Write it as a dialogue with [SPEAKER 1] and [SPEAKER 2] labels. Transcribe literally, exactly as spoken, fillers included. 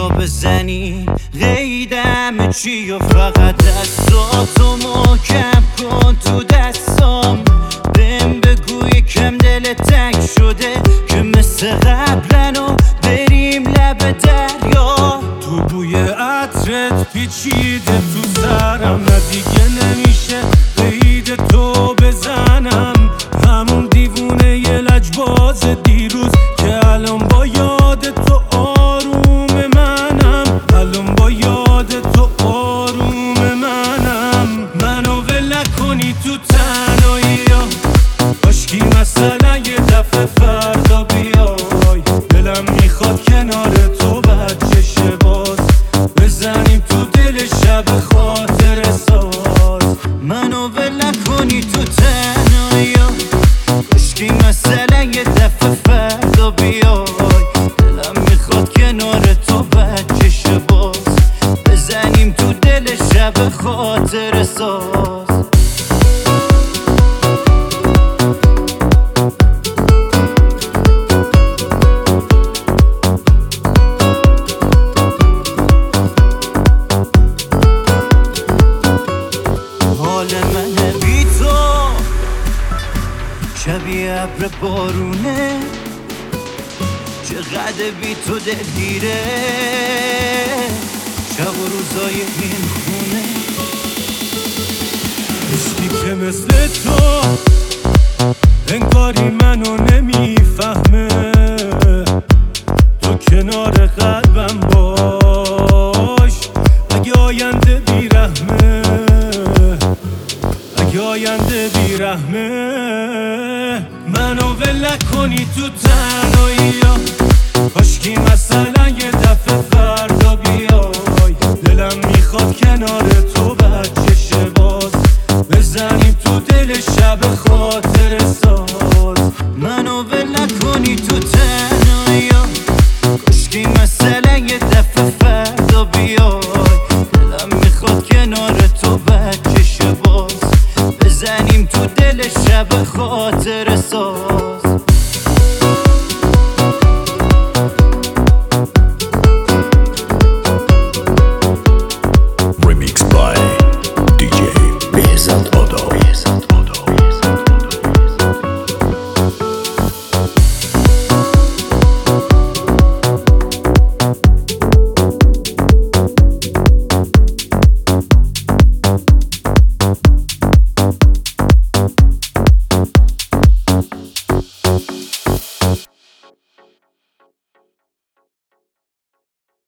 [SPEAKER 1] رو بزنی قیدم چی و فقط دستاتو محکم کن تو دستام بهم بگو یکم دل تنگ شده که مثل قبلنو بریم لب دریا
[SPEAKER 2] تو بوی عطرت پیچیده تو سرم نه دیگه نمیشه قید تو بزنم همون دیوونه یه لجباز دیروز که الان با یاد تو آروم منم الان با یاد تو آروم منم منو ول نکنی تو تنهایی ها کاشکی مثلا یه دفعه فردا بیای دلم میخواد کنار تو بچشه باز بزنیم تو دل شب خاطر ساز
[SPEAKER 1] منو ول نکنی تو تنهایی ها کاشکی مثلا یه دفعه فردا بیای دلم میخواد کنار تو بچشه باز بزنیم تو دل شب خاطر ساز حال من بی تو شبیه ابر بارونه چقدر بی تو دلگیره شب و روزای این خونه
[SPEAKER 2] عشقی که مثل تو انگاری منو نمیفهمه تو کنار قلبم باش اگه آینده بیرحمه اگه آینده بیرحمه منو ول نکنی تو تنهایی ها کاشکی مثلا